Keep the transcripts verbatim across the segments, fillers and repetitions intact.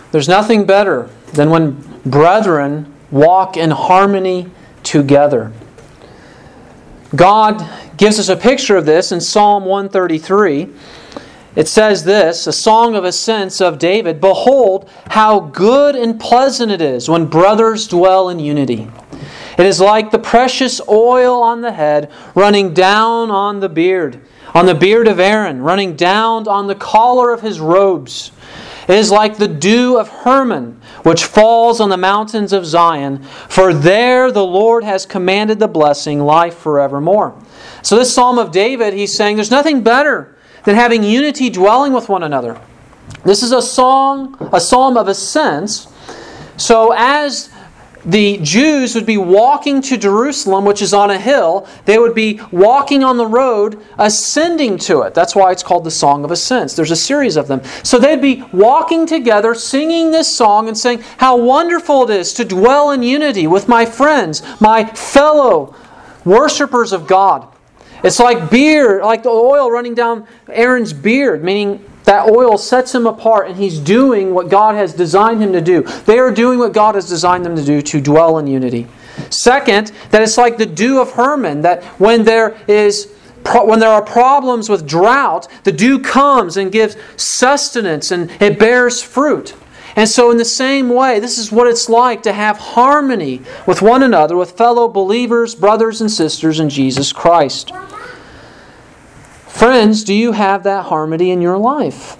There's nothing better than when brethren walk in harmony together. God gives us a picture of this in Psalm one thirty-three. It says this, a song of ascents of David, "Behold, how good and pleasant it is when brothers dwell in unity. It is like the precious oil on the head, running down on the beard, on the beard of Aaron, running down on the collar of his robes. It is like the dew of Hermon, which falls on the mountains of Zion. For there the Lord has commanded the blessing, life forevermore." So this Psalm of David, he's saying there's nothing better than having unity dwelling with one another. This is a song, a psalm of ascents. So as the Jews would be walking to Jerusalem, which is on a hill, they would be walking on the road, ascending to it. That's why it's called the Song of Ascents. There's a series of them. So they'd be walking together, singing this song and saying, how wonderful it is to dwell in unity with my friends, my fellow worshipers of God. It's like beard, like the oil running down Aaron's beard, meaning that oil sets him apart and he's doing what God has designed him to do. They are doing what God has designed them to do, to dwell in unity. Second, that it's like the dew of Hermon, that when there is when there are problems with drought, the dew comes and gives sustenance and it bears fruit. And so in the same way, this is what it's like to have harmony with one another, with fellow believers, brothers and sisters in Jesus Christ. Friends, do you have that harmony in your life?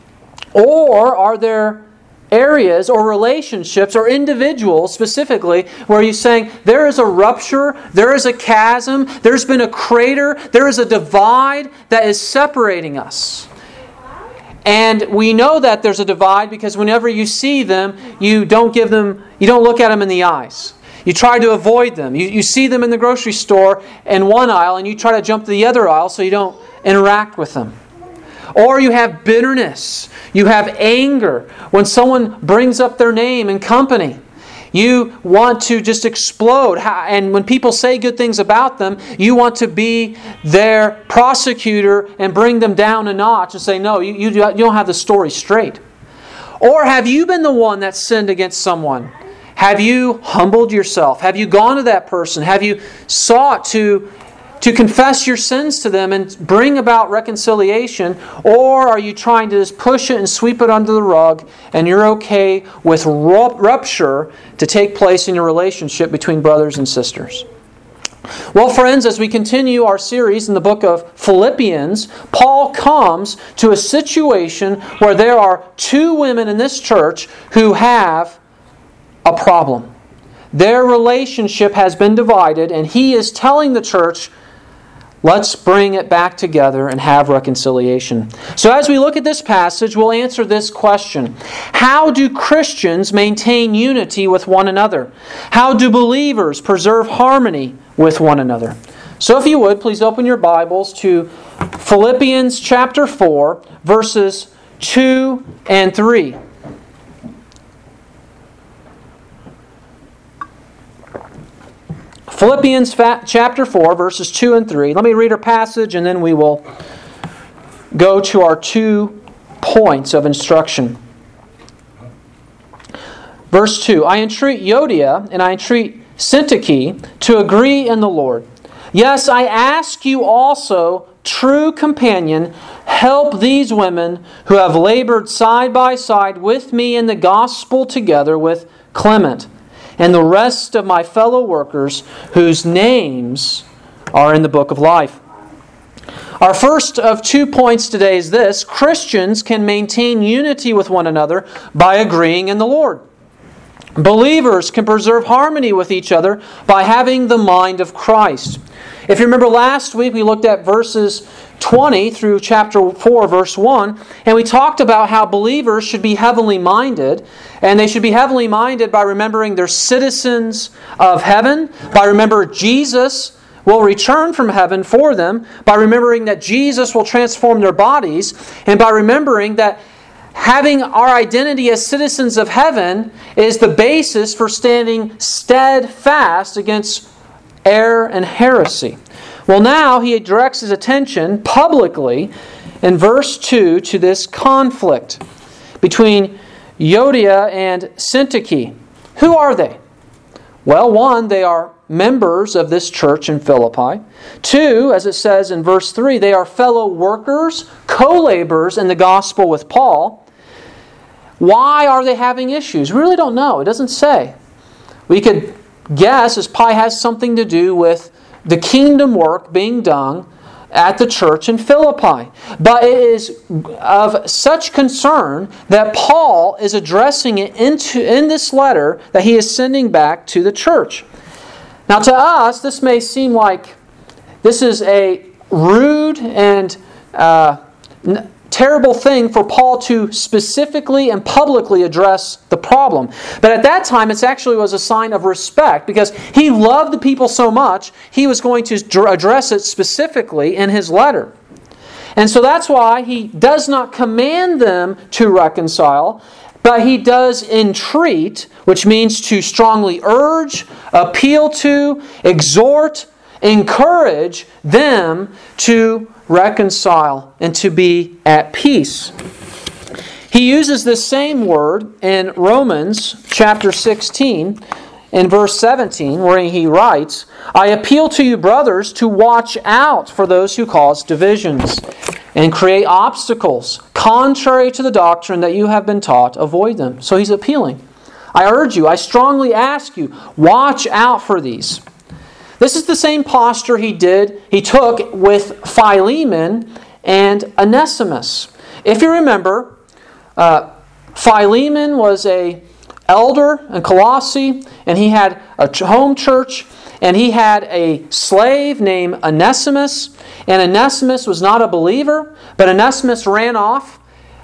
Or are there areas or relationships or individuals specifically where you're saying there is a rupture, there is a chasm, there's been a crater, there is a divide that is separating us? And we know that there's a divide because whenever you see them, you don't give them, you don't look at them in the eyes. You try to avoid them. You, you see them in the grocery store in one aisle and you try to jump to the other aisle so you don't interact with them. Or you have bitterness. You have anger. When someone brings up their name in company, you want to just explode. And when people say good things about them, you want to be their prosecutor and bring them down a notch and say, no, you, you don't have the story straight. Or have you been the one that sinned against someone? Have you humbled yourself? Have you gone to that person? Have you sought to, to confess your sins to them and bring about reconciliation? Or are you trying to just push it and sweep it under the rug and you're okay with rupture to take place in your relationship between brothers and sisters? Well, friends, as we continue our series in the book of Philippians, Paul comes to a situation where there are two women in this church who have a problem. Their relationship has been divided, and he is telling the church, let's bring it back together and have reconciliation. So as we look at this passage, we'll answer this question. How do Christians maintain unity with one another? How do believers preserve harmony with one another? So if you would, please open your Bibles to Philippians chapter four, verses two and three. Philippians chapter four, verses two and three. Let me read our passage and then we will go to our two points of instruction. Verse two, I entreat Euodia and I entreat Syntyche to agree in the Lord. Yes, I ask you also, true companion, help these women who have labored side by side with me in the gospel together with Clement and the rest of my fellow workers whose names are in the book of life. Our first of two points today is this: Christians can maintain unity with one another by agreeing in the Lord. Believers can preserve harmony with each other by having the mind of Christ. If you remember last week, we looked at verses twenty through chapter four, verse one, and we talked about how believers should be heavenly minded, and they should be heavenly minded by remembering they're citizens of heaven, by remembering Jesus will return from heaven for them, by remembering that Jesus will transform their bodies, and by remembering that having our identity as citizens of heaven is the basis for standing steadfast against error and heresy. Well, now he directs his attention publicly in verse two to this conflict between Euodia and Syntyche. Who are they? Well, one, they are members of this church in Philippi. Two, as it says in verse three, they are fellow workers, co-laborers in the gospel with Paul. Why are they having issues? We really don't know. It doesn't say. We could guess as probably has something to do with the kingdom work being done at the church in Philippi. But it is of such concern that Paul is addressing it into, in this letter that he is sending back to the church. Now to us, this may seem like this is a rude and uh, n- terrible thing for Paul to specifically and publicly address the problem. But at that time, it actually was a sign of respect because he loved the people so much, he was going to address it specifically in his letter. And so that's why he does not command them to reconcile, but he does entreat, which means to strongly urge, appeal to, exhort, encourage them to reconcile and to be at peace. He uses this same word in Romans chapter sixteen in verse seventeen, where he writes, I appeal to you, brothers, to watch out for those who cause divisions and create obstacles contrary to the doctrine that you have been taught. Avoid them. So he's appealing. I urge you, I strongly ask you, watch out for these. This is the same posture he did, he took with Philemon and Onesimus. If you remember, uh, Philemon was a elder in Colossae, and he had a home church, and he had a slave named Onesimus, and Onesimus was not a believer, but Onesimus ran off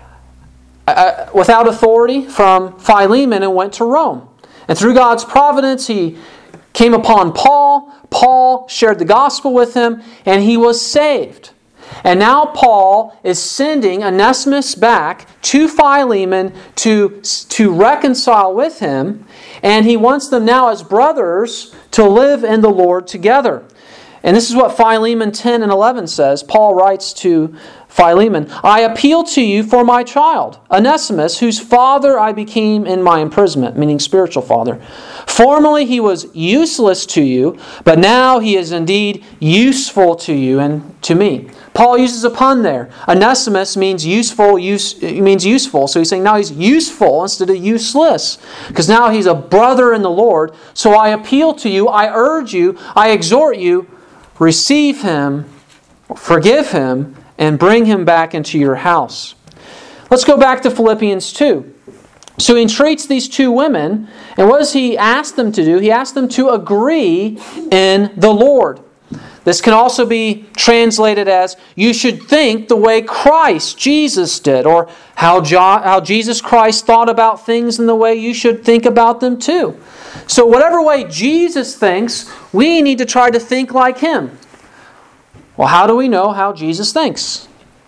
uh, without authority from Philemon and went to Rome. And through God's providence, he came upon Paul. Paul shared the gospel with him, and he was saved. And now Paul is sending Onesimus back to Philemon to, to reconcile with him, and he wants them now as brothers to live in the Lord together. And this is what Philemon ten and eleven says. Paul writes to Philemon, I appeal to you for my child, Onesimus, whose father I became in my imprisonment, meaning spiritual father. Formerly he was useless to you, but now he is indeed useful to you and to me. Paul uses a pun there. Onesimus means useful, use, means useful. So he's saying now he's useful instead of useless. Because now he's a brother in the Lord. So I appeal to you, I urge you, I exhort you, receive him, forgive him, and bring him back into your house. Let's go back to Philippians two. So he entreats these two women, and what does he ask them to do? He asks them to agree in the Lord. This can also be translated as, you should think the way Christ, Jesus did, or how, jo- how Jesus Christ thought about things in the way you should think about them too. So whatever way Jesus thinks, we need to try to think like Him. Well, how do we know how Jesus thinks?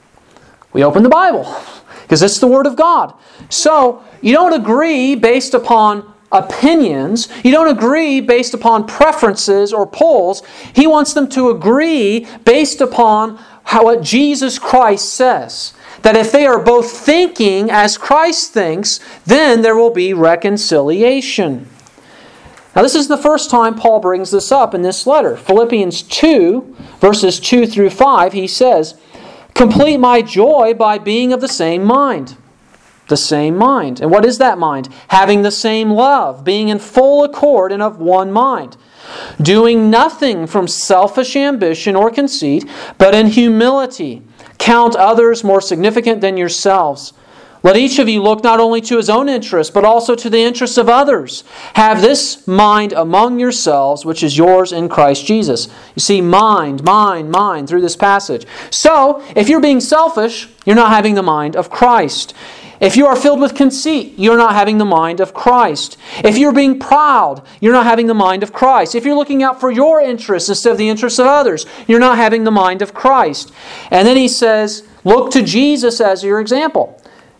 We open the Bible, because it's the Word of God. So, you don't agree based upon opinions. You don't agree based upon preferences or polls. He wants them to agree based upon how what Jesus Christ says. That if they are both thinking as Christ thinks, then there will be reconciliation. Now this is the first time Paul brings this up in this letter. Philippians two, verses two through five, he says, complete my joy by being of the same mind. The same mind. And what is that mind? Having the same love, being in full accord and of one mind. Doing nothing from selfish ambition or conceit, but in humility. Count others more significant than yourselves. Let each of you look not only to his own interest, but also to the interests of others. Have this mind among yourselves, which is yours in Christ Jesus. You see, mind, mind, mind through this passage. So, if you're being selfish, you're not having the mind of Christ. If you are filled with conceit, you're not having the mind of Christ. If you're being proud, you're not having the mind of Christ. If you're looking out for your interests instead of the interests of others, you're not having the mind of Christ. And then he says, look to Jesus as your example.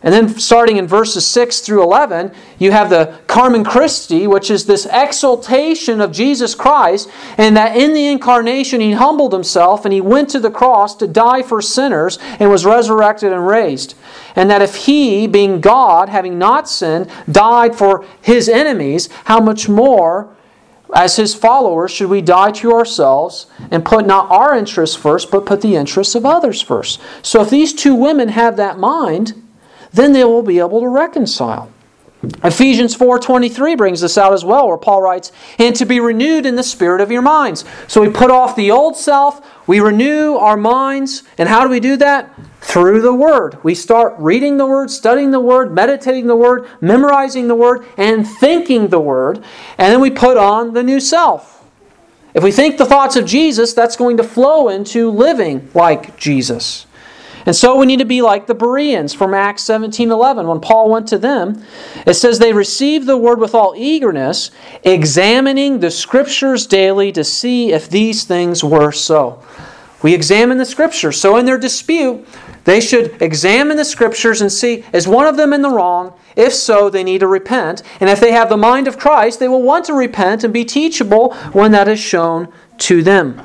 And then starting in verses six through eleven, you have the Carmen Christi, which is this exaltation of Jesus Christ, and that in the incarnation He humbled Himself and He went to the cross to die for sinners and was resurrected and raised. And that if He, being God, having not sinned, died for His enemies, how much more, as His followers, should we die to ourselves and put not our interests first, but put the interests of others first. So if these two women have that mind, then they will be able to reconcile. Ephesians four twenty-three brings this out as well, where Paul writes, and to be renewed in the spirit of your minds. So we put off the old self, we renew our minds, and how do we do that? Through the Word. We start reading the Word, studying the Word, meditating the Word, memorizing the Word, and thinking the Word, and then we put on the new self. If we think the thoughts of Jesus, that's going to flow into living like Jesus. And so we need to be like the Bereans from Acts seventeen eleven. When Paul went to them, it says they received the word with all eagerness, examining the Scriptures daily to see if these things were so. We examine the Scriptures. So in their dispute, they should examine the Scriptures and see, is one of them in the wrong? If so, they need to repent. And if they have the mind of Christ, they will want to repent and be teachable when that is shown to them.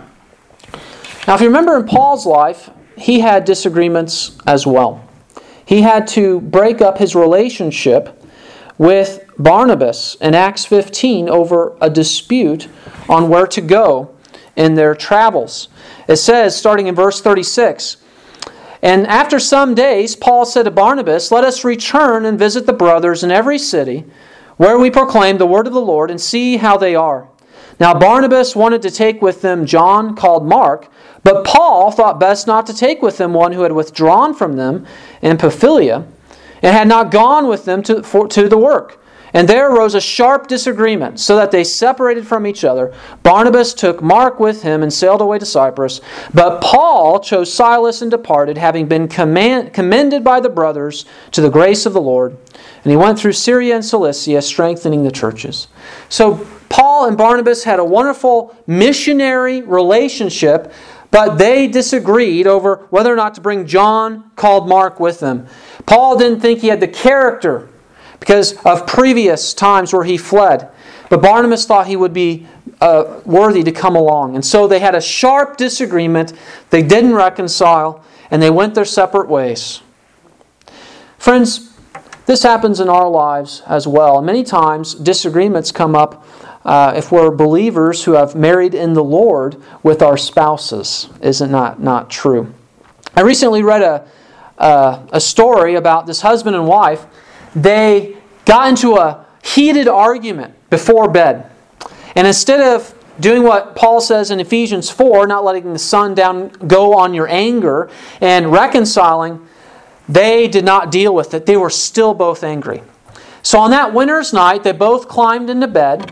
Now, if you remember in Paul's life, he had disagreements as well. He had to break up his relationship with Barnabas in Acts fifteen over a dispute on where to go in their travels. It says, starting in verse thirty-six, and after some days, Paul said to Barnabas, let us return and visit the brothers in every city where we proclaim the word of the Lord and see how they are. Now Barnabas wanted to take with them John, called Mark, but Paul thought best not to take with them one who had withdrawn from them in Pamphylia and had not gone with them to, for, to the work. And there arose a sharp disagreement, so that they separated from each other. Barnabas took Mark with him and sailed away to Cyprus. But Paul chose Silas and departed, having been command, commended by the brothers to the grace of the Lord. And he went through Syria and Cilicia, strengthening the churches. So Paul and Barnabas had a wonderful missionary relationship, but they disagreed over whether or not to bring John, called Mark, with them. Paul didn't think he had the character because of previous times where he fled. But Barnabas thought he would be uh, worthy to come along. And so they had a sharp disagreement. They didn't reconcile, and they went their separate ways. Friends, this happens in our lives as well. And many times disagreements come up uh, if we're believers who have married in the Lord with our spouses. Isn't that not true? I recently read a, uh, a story about this husband and wife. They got into a heated argument before bed. And instead of doing what Paul says in Ephesians four, not letting the sun down go on your anger and reconciling, they did not deal with it. They were still both angry. So on that winter's night, they both climbed into bed,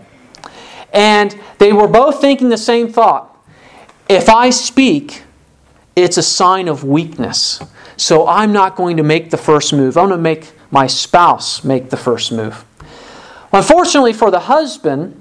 and they were both thinking the same thought. If I speak, it's a sign of weakness. So I'm not going to make the first move. I'm going to make my spouse make the first move. Well, unfortunately for the husband,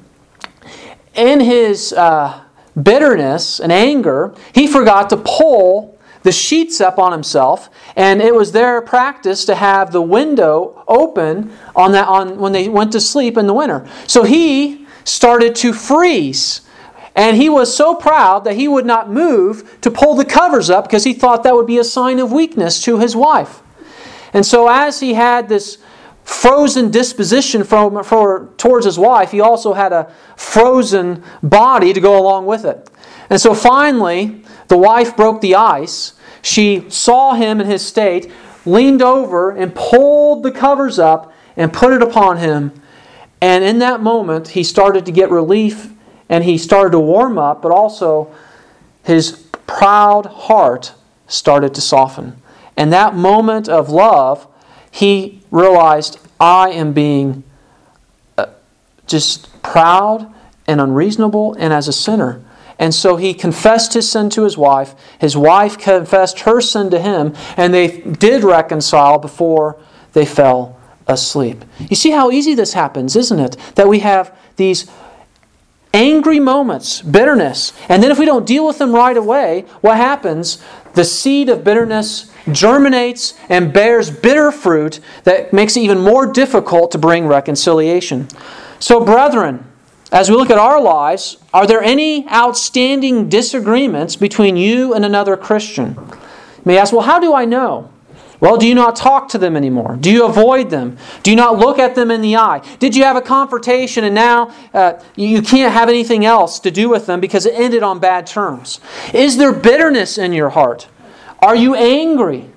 in his uh, bitterness and anger, he forgot to pull the sheets up on himself, and it was their practice to have the window open on that on when they went to sleep in the winter. So he started to freeze. And he was so proud that he would not move to pull the covers up because he thought that would be a sign of weakness to his wife. And so as he had this frozen disposition from, for, towards his wife, he also had a frozen body to go along with it. And so finally, the wife broke the ice. She saw him in his state, leaned over and pulled the covers up and put it upon him. And in that moment, he started to get relief and he started to warm up, but also his proud heart started to soften. And that moment of love, he realized, I am being uh, just proud and unreasonable and as a sinner. And so he confessed his sin to his wife. His wife confessed her sin to him. And they did reconcile before they fell asleep. You see how easy this happens, isn't it? That we have these angry moments, bitterness. And then if we don't deal with them right away, what happens? The seed of bitterness germinates and bears bitter fruit that makes it even more difficult to bring reconciliation. So, brethren, as we look at our lives, are there any outstanding disagreements between you and another Christian? You may ask, well, how do I know? Well, do you not talk to them anymore? Do you avoid them? Do you not look at them in the eye? Did you have a confrontation and now uh, you can't have anything else to do with them because it ended on bad terms? Is there bitterness in your heart? Are you angry?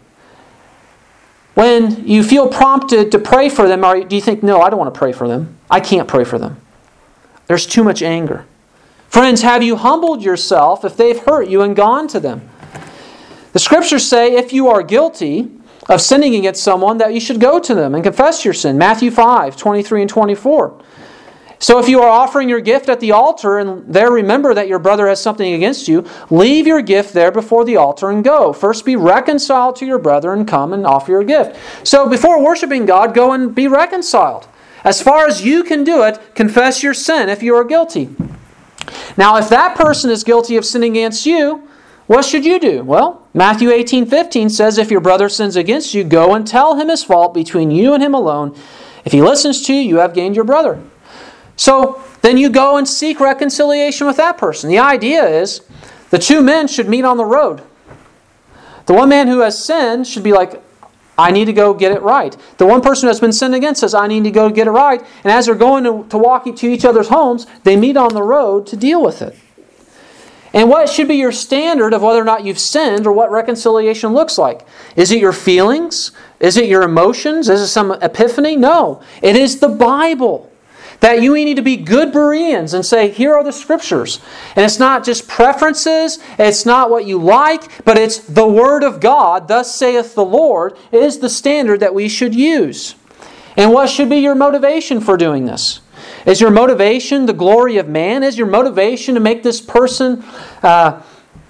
When you feel prompted to pray for them, or do you think, no, I don't want to pray for them. I can't pray for them. There's too much anger. Friends, have you humbled yourself if they've hurt you and gone to them? The Scriptures say if you are guilty of sinning against someone, that you should go to them and confess your sin. Matthew five, twenty-three and twenty-four. So if you are offering your gift at the altar and there remember that your brother has something against you, leave your gift there before the altar and go. First be reconciled to your brother and come and offer your gift. So before worshiping God, go and be reconciled. As far as you can do it, confess your sin if you are guilty. Now if that person is guilty of sinning against you, what should you do? Well, Matthew eighteen fifteen says, if your brother sins against you, go and tell him his fault between you and him alone. If he listens to you, you have gained your brother. So then you go and seek reconciliation with that person. The idea is the two men should meet on the road. The one man who has sinned should be like, I need to go get it right. The one person who has been sinned against says, I need to go get it right. And as they're going to, to walk to each other's homes, they meet on the road to deal with it. And what should be your standard of whether or not you've sinned or what reconciliation looks like? Is it your feelings? Is it your emotions? Is it some epiphany? No. It is the Bible. That you need to be good Bereans and say, here are the Scriptures. And it's not just preferences, it's not what you like, but it's the Word of God, thus saith the Lord, is the standard that we should use. And what should be your motivation for doing this? Is your motivation the glory of man? Is your motivation to make this person uh,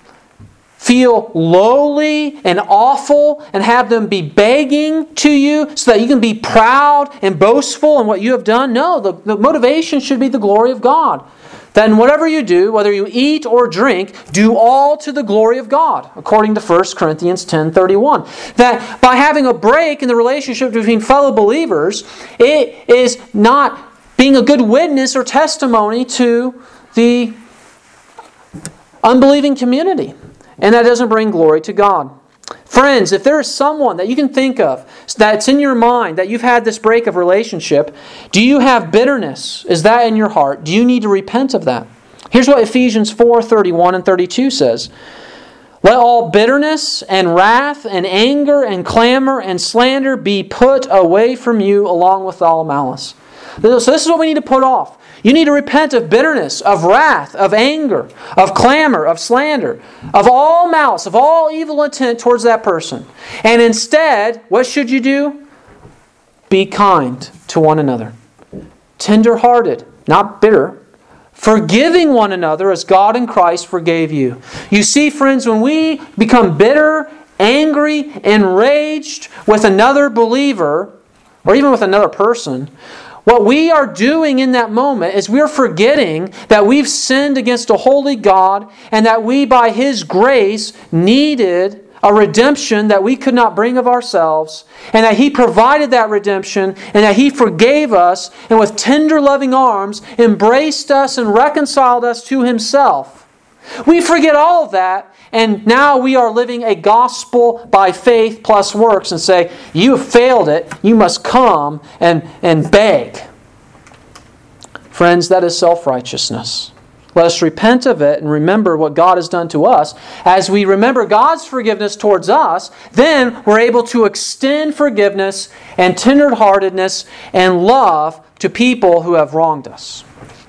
feel lowly and awful and have them be begging to you so that you can be proud and boastful in what you have done? No, the, the motivation should be the glory of God. Then whatever you do, whether you eat or drink, do all to the glory of God, according to First Corinthians ten thirty-one. That by having a break in the relationship between fellow believers, it is not being a good witness or testimony to the unbelieving community. And that doesn't bring glory to God. Friends, if there is someone that you can think of that's in your mind that you've had this break of relationship, do you have bitterness? Is that in your heart? Do you need to repent of that? Here's what Ephesians four thirty-one and thirty-two says. Let all bitterness and wrath and anger and clamor and slander be put away from you along with all malice. So this is what we need to put off. You need to repent of bitterness, of wrath, of anger, of clamor, of slander, of all malice, of all evil intent towards that person. And instead, what should you do? Be kind to one another. Tender-hearted, not bitter. Forgiving one another as God in Christ forgave you. You see, friends, when we become bitter, angry, enraged with another believer, or even with another person, what we are doing in that moment is we're forgetting that we've sinned against a holy God and that we, by His grace, needed a redemption that we could not bring of ourselves, and that He provided that redemption, and that He forgave us, and with tender loving arms embraced us and reconciled us to Himself. We forget all of that, and now we are living a gospel by faith plus works and say, you have failed it, you must come and, and beg. Friends, that is self-righteousness. Let us repent of it and remember what God has done to us. As we remember God's forgiveness towards us, then we're able to extend forgiveness and tenderheartedness and love to people who have wronged us.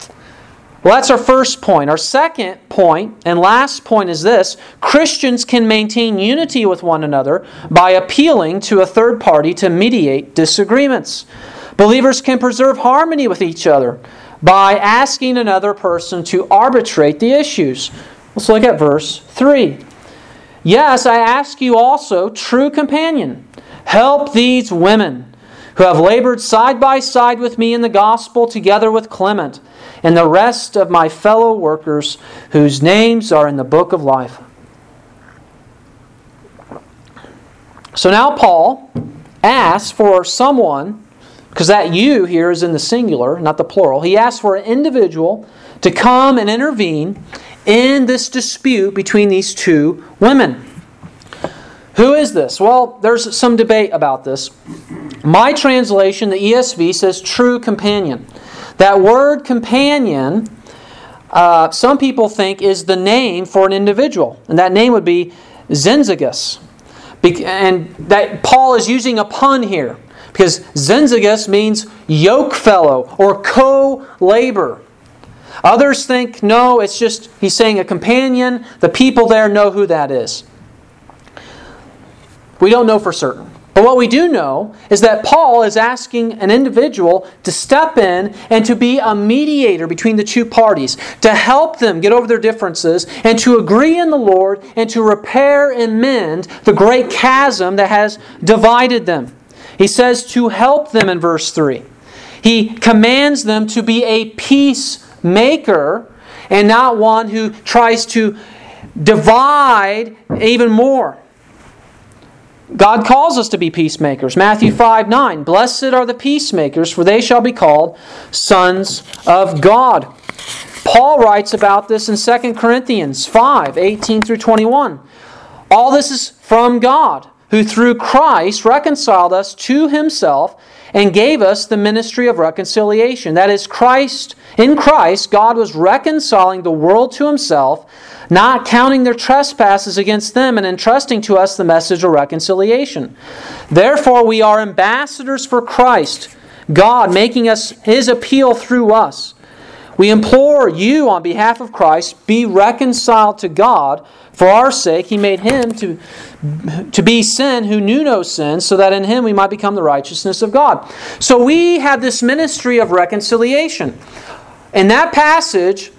Well, that's our first point. Our second point and last point is this. Christians can maintain unity with one another by appealing to a third party to mediate disagreements. Believers can preserve harmony with each other by asking another person to arbitrate the issues. Let's look at verse three. Yes, I ask you also, true companion, help these women who have labored side by side with me in the gospel together with Clement, and the rest of my fellow workers whose names are in the book of life. So now Paul asks for someone, because that you here is in the singular, not the plural. He asks for an individual to come and intervene in this dispute between these two women. Who is this? Well, there's some debate about this. My translation, the E S V, says true companion. That word companion, uh, some people think is the name for an individual. And that name would be Zenzigus. And that Paul is using a pun here. Because Zenzigus means yoke fellow or co-labor. Others think, no, it's just, he's saying a companion. The people there know who that is. We don't know for certain. But what we do know is that Paul is asking an individual to step in and to be a mediator between the two parties, to help them get over their differences and to agree in the Lord and to repair and mend the great chasm that has divided them. He says to help them in verse three. He commands them to be a peacemaker and not one who tries to divide even more. God calls us to be peacemakers. Matthew five nine. Blessed are the peacemakers, for they shall be called sons of God. Paul writes about this in Second Corinthians five eighteen through twenty-one. All this is from God, who through Christ reconciled us to Himself and gave us the ministry of reconciliation. That is, Christ, in Christ, God was reconciling the world to Himself, not counting their trespasses against them, and entrusting to us the message of reconciliation. Therefore, we are ambassadors for Christ, God making us His appeal through us. We implore you on behalf of Christ, be reconciled to God. For our sake, He made Him to, to be sin who knew no sin, so that in Him we might become the righteousness of God. So we have this ministry of reconciliation. In that passage,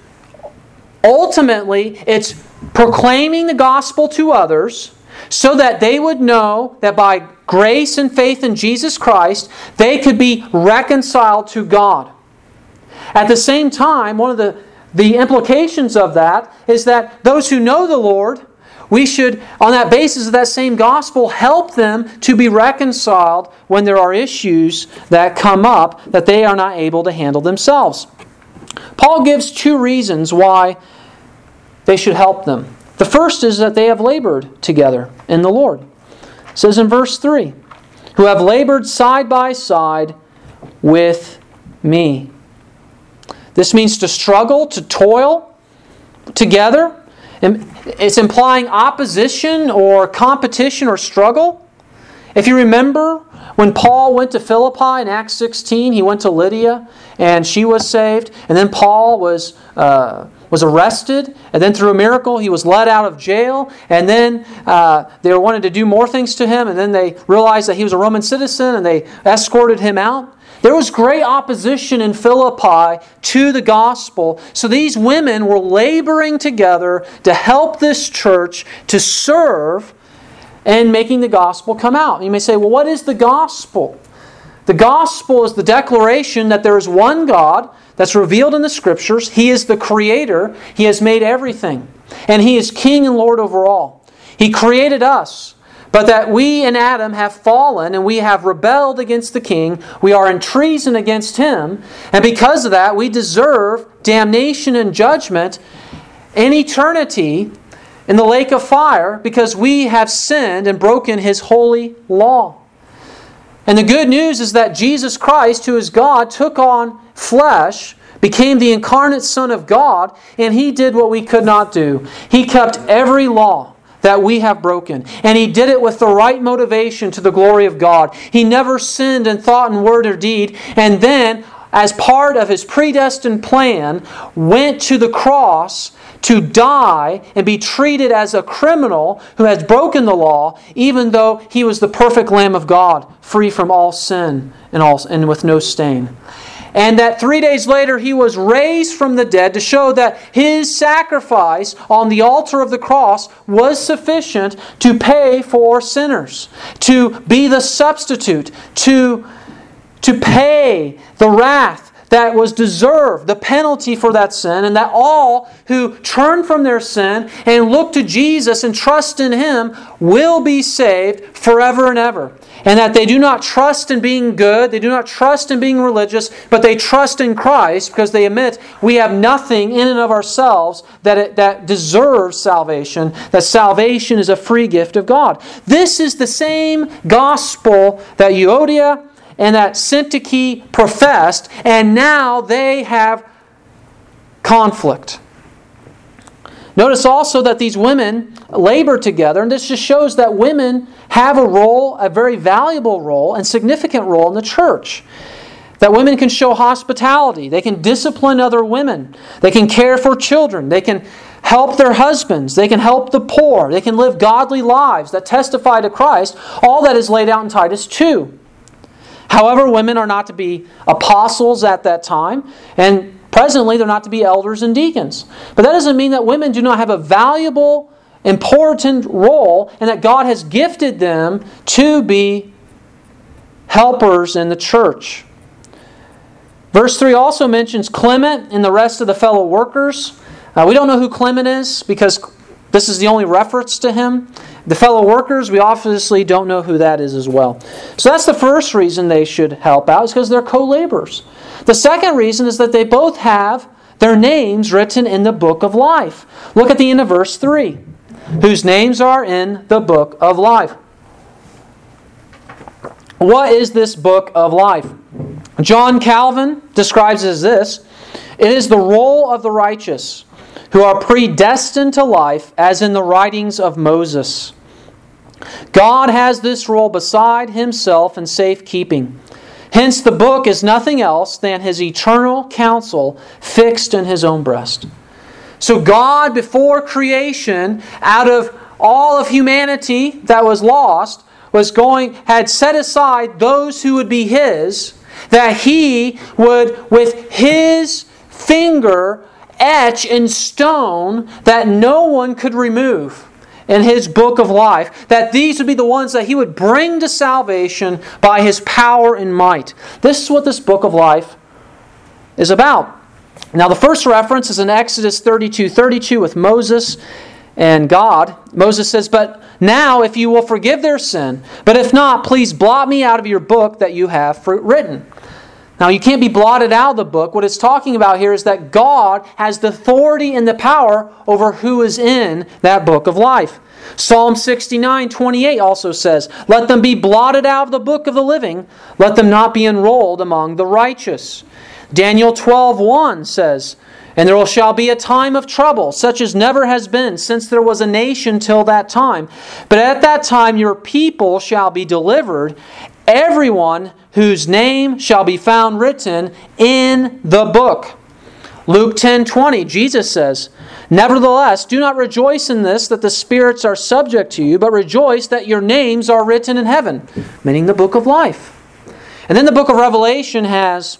ultimately, it's proclaiming the gospel to others so that they would know that by grace and faith in Jesus Christ, they could be reconciled to God. At the same time, one of the, the implications of that is that those who know the Lord, we should, on that basis of that same gospel, help them to be reconciled when there are issues that come up that they are not able to handle themselves. Paul gives two reasons why they should help them. The first is that they have labored together in the Lord. It says in verse three, who have labored side by side with me. This means to struggle, to toil together. It's implying opposition or competition or struggle. If you remember, when Paul went to Philippi in Acts sixteen, he went to Lydia and she was saved. And then Paul was uh, was arrested. And then through a miracle, he was let out of jail. And then uh, they wanted to do more things to him. And then they realized that he was a Roman citizen and they escorted him out. There was great opposition in Philippi to the gospel. So these women were laboring together to help this church to serve and making the gospel come out. You may say, well, what is the gospel? The gospel is the declaration that there is one God that's revealed in the Scriptures. He is the Creator. He has made everything. And He is King and Lord over all. He created us. But that we in Adam have fallen and we have rebelled against the King. We are in treason against Him. And because of that, we deserve damnation and judgment in eternity in the lake of fire because we have sinned and broken His holy law. And the good news is that Jesus Christ, who is God, took on flesh, became the incarnate Son of God, and He did what we could not do. He kept every law that we have broken. And He did it with the right motivation to the glory of God. He never sinned in thought and word or deed. And then, as part of His predestined plan, went to the cross to die and be treated as a criminal who has broken the law, even though He was the perfect Lamb of God, free from all sin and, all, and with no stain. And that three days later He was raised from the dead to show that His sacrifice on the altar of the cross was sufficient to pay for sinners, to be the substitute, to, to pay the wrath that was deserved, the penalty for that sin, and that all who turn from their sin and look to Jesus and trust in Him will be saved forever and ever. And that they do not trust in being good, they do not trust in being religious, but they trust in Christ because they admit we have nothing in and of ourselves that, it, that deserves salvation, that salvation is a free gift of God. This is the same gospel that Euodia and that Syntyche professed, and now they have conflict. Notice also that these women labor together, and this just shows that women have a role, a very valuable role and significant role in the church. That women can show hospitality, they can discipline other women, they can care for children, they can help their husbands, they can help the poor, they can live godly lives that testify to Christ. All that is laid out in Titus two. However, women are not to be apostles at that time, and presently they're not to be elders and deacons. But that doesn't mean that women do not have a valuable, important role, and that God has gifted them to be helpers in the church. Verse three also mentions Clement and the rest of the fellow workers. Uh, we don't know who Clement is because this is the only reference to him. The fellow workers, we obviously don't know who that is as well. So that's the first reason they should help out, is because they're co-laborers. The second reason is that they both have their names written in the book of life. Look at the end of verse three. Whose names are in the book of life. What is this book of life? John Calvin describes it as this. It is the roll of the righteous, who are predestined to life, as in the writings of Moses. God has this roll beside Himself in safekeeping. Hence the book is nothing else than His eternal counsel fixed in His own breast. So God, before creation, out of all of humanity that was lost, was going, had set aside those who would be His, that He would, with His finger, etch in stone that no one could remove in His book of life, that these would be the ones that He would bring to salvation by His power and might. This is what this book of life is about. Now the first reference is in Exodus thirty-two thirty-two with Moses and God. Moses says, "But now if you will forgive their sin, but if not, please blot me out of your book that you have written." Now, you can't be blotted out of the book. What it's talking about here is that God has the authority and the power over who is in that book of life. Psalm sixty-nine twenty-eight also says, "Let them be blotted out of the book of the living. Let them not be enrolled among the righteous." Daniel twelve one says, "And there shall be a time of trouble, such as never has been since there was a nation till that time. But at that time your people shall be delivered, everyone whose name shall be found written in the book." Luke ten twenty, Jesus says, "Nevertheless, do not rejoice in this, that the spirits are subject to you, but rejoice that your names are written in heaven," meaning the book of life. And then the book of Revelation has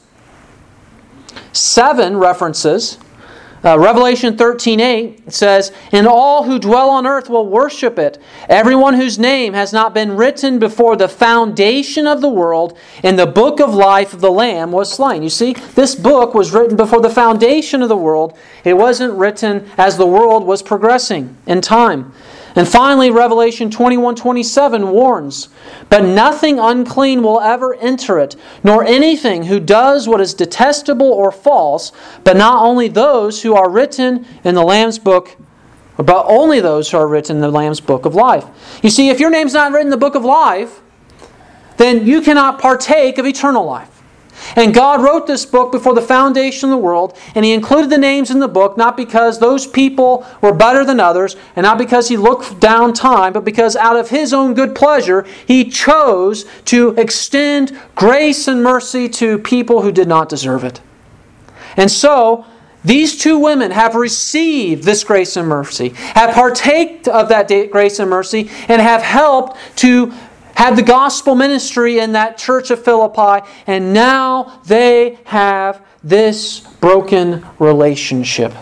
seven references. Uh, Revelation thirteen eight says, "And all who dwell on earth will worship it, everyone whose name has not been written before the foundation of the world in the book of life of the Lamb was slain." You see, this book was written before the foundation of the world. It wasn't written as the world was progressing in time. And finally, Revelation twenty-one twenty-seven warns, "But nothing unclean will ever enter it, nor anything who does what is detestable or false, but not only those who are written in the Lamb's book, but only those who are written in the Lamb's book of life." You see, if your name's not written in the book of life, then you cannot partake of eternal life. And God wrote this book before the foundation of the world, and He included the names in the book not because those people were better than others, and not because He looked down time, but because out of His own good pleasure, He chose to extend grace and mercy to people who did not deserve it. And so, these two women have received this grace and mercy, have partaked of that grace and mercy, and have helped to had the gospel ministry in that church of Philippi, and now they have this broken relationship.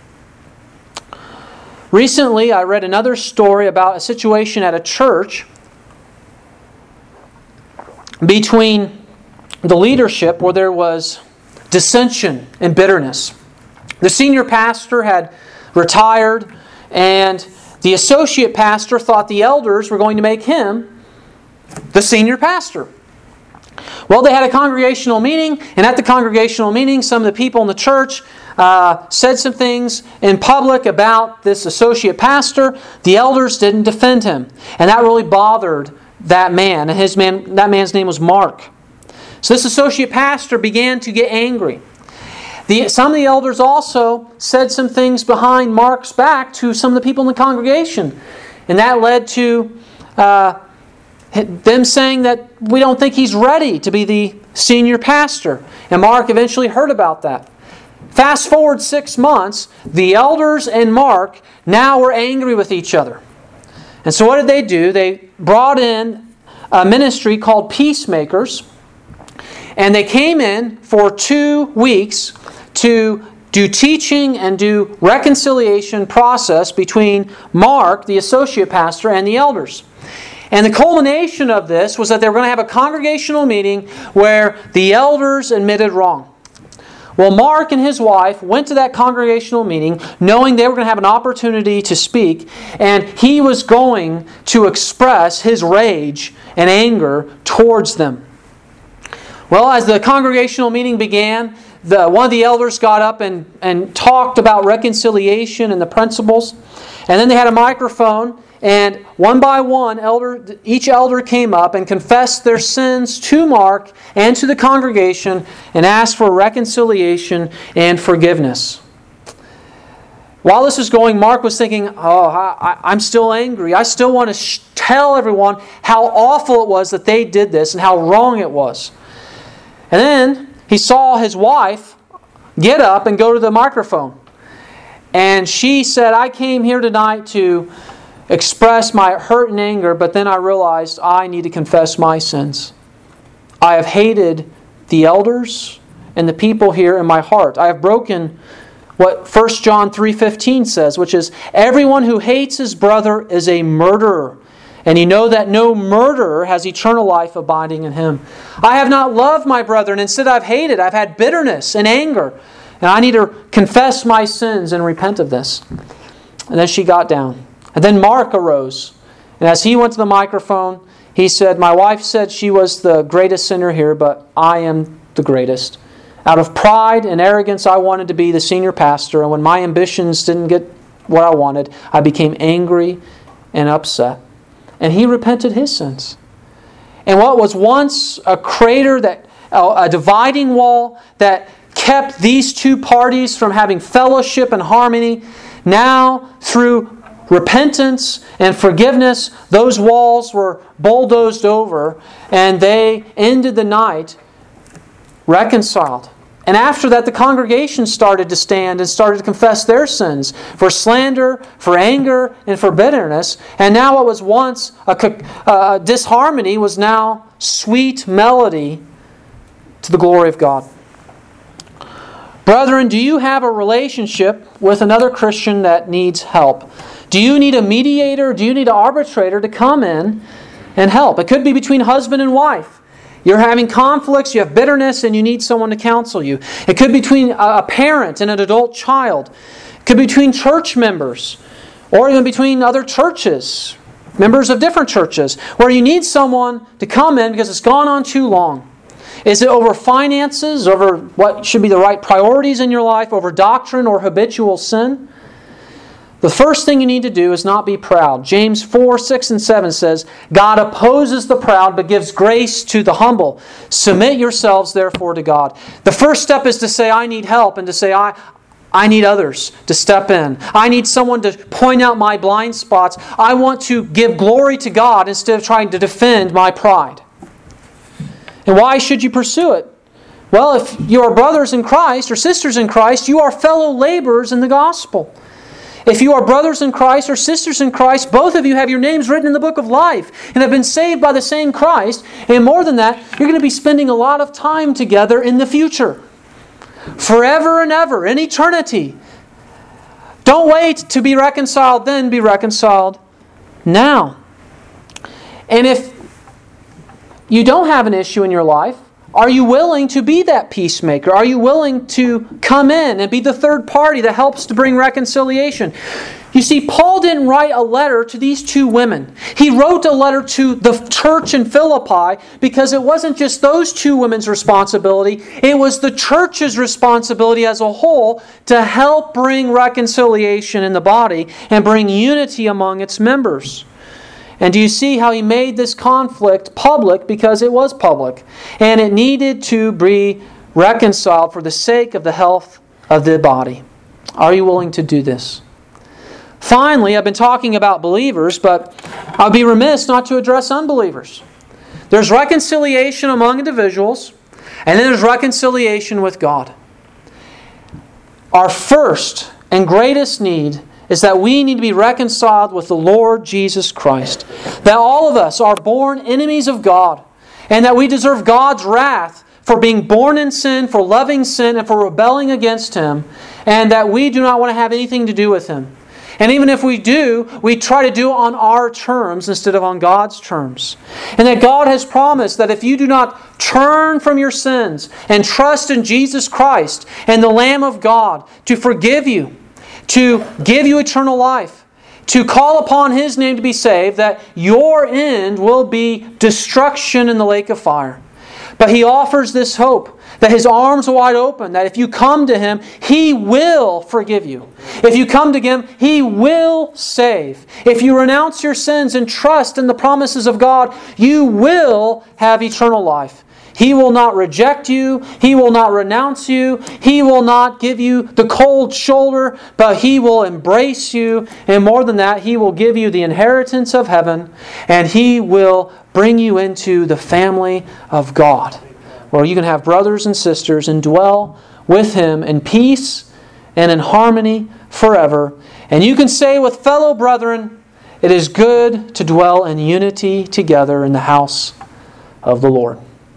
Recently, I read another story about a situation at a church between the leadership where there was dissension and bitterness. The senior pastor had retired, and the associate pastor thought the elders were going to make him the senior pastor. Well, they had a congregational meeting, and at the congregational meeting, some of the people in the church uh, said some things in public about this associate pastor. The elders didn't defend him, and that really bothered that man. And his man, that man's name was Mark. So this associate pastor began to get angry. The, some of the elders also said some things behind Mark's back to some of the people in the congregation, and that led to Uh, them saying that we don't think he's ready to be the senior pastor. And Mark eventually heard about that. Fast forward six months, the elders and Mark now were angry with each other. And so what did they do? They brought in a ministry called Peacemakers. And they came in for two weeks to do teaching and do reconciliation process between Mark, the associate pastor, and the elders. And the culmination of this was that they were going to have a congregational meeting where the elders admitted wrong. Well, Mark and his wife went to that congregational meeting knowing they were going to have an opportunity to speak, and he was going to express his rage and anger towards them. Well, as the congregational meeting began, the, one of the elders got up and, and talked about reconciliation and the principles. And then they had a microphone, and one by one, elder, each elder came up and confessed their sins to Mark and to the congregation and asked for reconciliation and forgiveness. While this was going, Mark was thinking, oh, I, I'm still angry. I still want to sh- tell everyone how awful it was that they did this and how wrong it was. And then he saw his wife get up and go to the microphone. And she said, I came here tonight to express my hurt and anger, but then I realized I need to confess my sins. I have hated the elders and the people here in my heart. I have broken what First John three fifteen says, which is, everyone who hates his brother is a murderer. And you know that no murderer has eternal life abiding in him. I have not loved my brother, and instead I've hated. I've had bitterness and anger. And I need to confess my sins and repent of this. And then she got down. And then Mark arose. And as he went to the microphone, he said, my wife said she was the greatest sinner here, but I am the greatest. Out of pride and arrogance, I wanted to be the senior pastor. And when my ambitions didn't get what I wanted, I became angry and upset. And he repented his sins. And what was once a crater, that a dividing wall that kept these two parties from having fellowship and harmony, now through repentance and forgiveness, those walls were bulldozed over, and they ended the night reconciled. And after that, the congregation started to stand and started to confess their sins for slander, for anger, and for bitterness. And now what was once a, a disharmony was now sweet melody to the glory of God. Brethren, do you have a relationship with another Christian that needs help? Do you need a mediator? Do you need an arbitrator to come in and help? It could be between husband and wife. You're having conflicts, you have bitterness, and you need someone to counsel you. It could be between a parent and an adult child. It could be between church members, or even between other churches, members of different churches, where you need someone to come in because it's gone on too long. Is it over finances, over what should be the right priorities in your life, over doctrine or habitual sin? The first thing you need to do is not be proud. James four, six, and seven says, God opposes the proud but gives grace to the humble. Submit yourselves therefore to God. The first step is to say, I need help, and to say, I, I need others to step in. I need someone to point out my blind spots. I want to give glory to God instead of trying to defend my pride. And why should you pursue it? Well, if you are brothers in Christ or sisters in Christ, you are fellow laborers in the gospel. If you are brothers in Christ or sisters in Christ, both of you have your names written in the book of life and have been saved by the same Christ. And more than that, you're going to be spending a lot of time together in the future. Forever and ever, in eternity. Don't wait to be reconciled then, be reconciled now. And if you don't have an issue in your life, are you willing to be that peacemaker? Are you willing to come in and be the third party that helps to bring reconciliation? You see, Paul didn't write a letter to these two women. He wrote a letter to the church in Philippi because it wasn't just those two women's responsibility. It was the church's responsibility as a whole to help bring reconciliation in the body and bring unity among its members. And do you see how he made this conflict public? Because it was public. And it needed to be reconciled for the sake of the health of the body. Are you willing to do this? Finally, I've been talking about believers, but I'll be remiss not to address unbelievers. There's reconciliation among individuals, and then there's reconciliation with God. Our first and greatest need is that we need to be reconciled with the Lord Jesus Christ. That all of us are born enemies of God, and that we deserve God's wrath for being born in sin, for loving sin, and for rebelling against Him, and that we do not want to have anything to do with Him. And even if we do, we try to do it on our terms instead of on God's terms. And that God has promised that if you do not turn from your sins and trust in Jesus Christ and the Lamb of God to forgive you, to give you eternal life, to call upon His name to be saved, that your end will be destruction in the lake of fire. But He offers this hope, that His arms are wide open, that if you come to Him, He will forgive you. If you come to Him, He will save. If you renounce your sins and trust in the promises of God, you will have eternal life. He will not reject you. He will not renounce you. He will not give you the cold shoulder, but He will embrace you. And more than that, He will give you the inheritance of heaven, and He will bring you into the family of God, where you can have brothers and sisters and dwell with Him in peace and in harmony forever. And you can say with fellow brethren, it is good to dwell in unity together in the house of the Lord.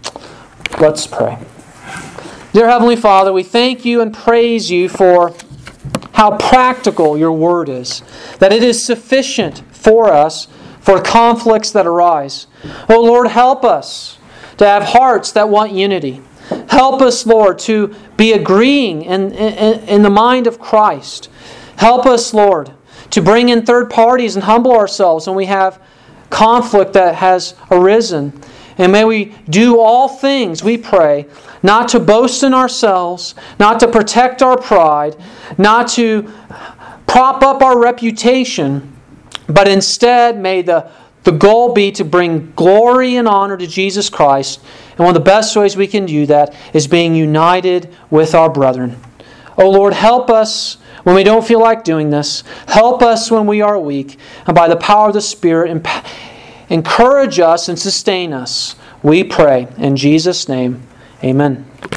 Let's pray. Dear Heavenly Father, we thank You and praise You for how practical Your Word is, that it is sufficient for us for conflicts that arise. Oh Lord, help us to have hearts that want unity. Help us, Lord, to be agreeing in, in, in the mind of Christ. Help us, Lord, to bring in third parties and humble ourselves when we have conflict that has arisen. And may we do all things, we pray, not to boast in ourselves, not to protect our pride, not to prop up our reputation, but instead may the, the goal be to bring glory and honor to Jesus Christ. And one of the best ways we can do that is being united with our brethren. Oh Lord, help us when we don't feel like doing this. Help us when we are weak. And by the power of the Spirit, emp- encourage us and sustain us. We pray in Jesus' name. Amen.